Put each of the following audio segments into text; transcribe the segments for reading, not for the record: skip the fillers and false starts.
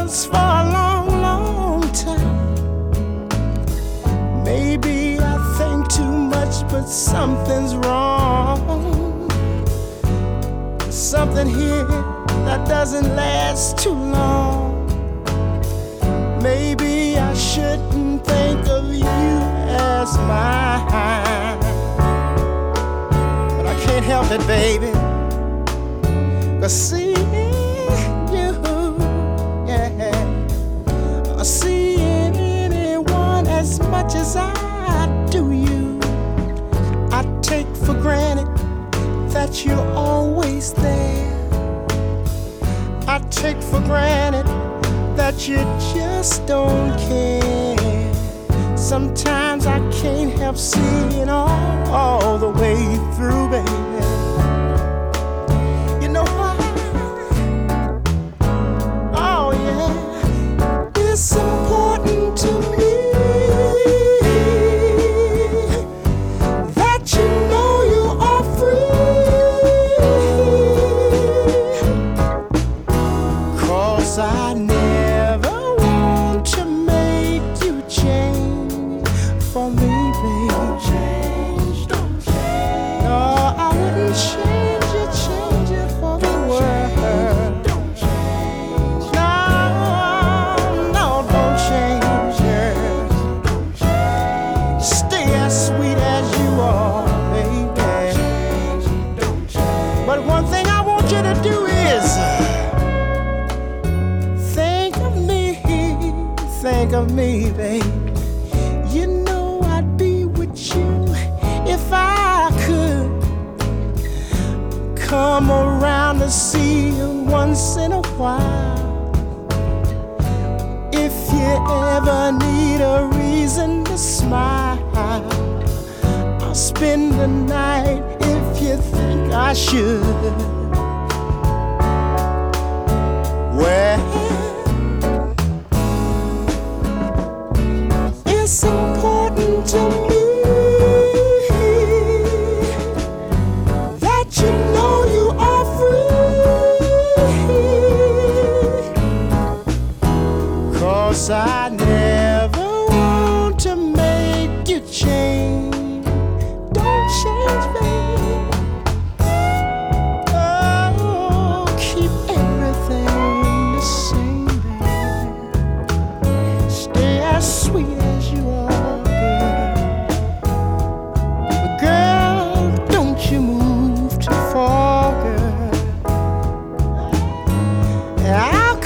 was for a long, long time. Maybe I think too much, but something's wrong. Something here that doesn't last too long. Maybe I shouldn't think of you as mine, but I can't help it, baby. 'Cause seeing you, yeah, seeing anyone as much as I do you, I take for granted that you're always there. I take for granted that you just don't care. Sometimes I can't help seeing all the way through, baby. You know why? Oh yeah, it's important to me that you know you are free. 'Cause I never want to make you change for me, baby. Don't change, don't change. No, I wouldn't change it for the world. Don't change. No, no, don't change it. Don't change. Stay as sweet as you are, baby. Don't change, don't change. But one thing I want you to do is think of me, babe. You know I'd be with you if I could come around to see you once in a while. If you ever need a reason to smile, I'll spend the night if you think I should. Well, it's important to me that you know you are free. 'Cause I never want to make you change. Don't change, baby. Oh, keep everything the same, baby. Stay as sweet as you are, girl. But girl, don't you move too far, girl. I'll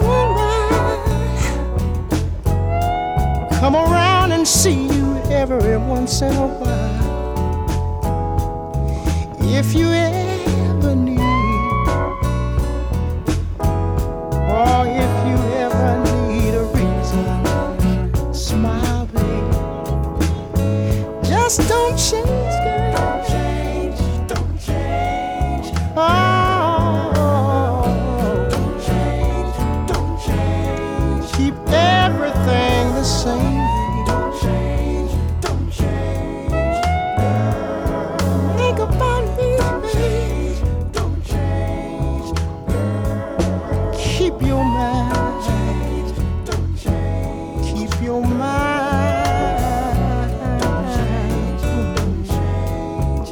come around and see you every once in a while. If you ever need, or if you ever need a reason, smile, baby. Just don't change, girl. Don't change, don't change. Oh, don't change, don't change. Keep everything the same. Don't change, don't change. Think about me, baby. Don't change, keep your mind. Don't change, keep your mind. Don't change, don't change.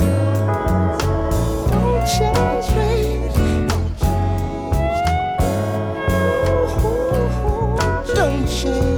Don't change, baby. Don't change. Don't change.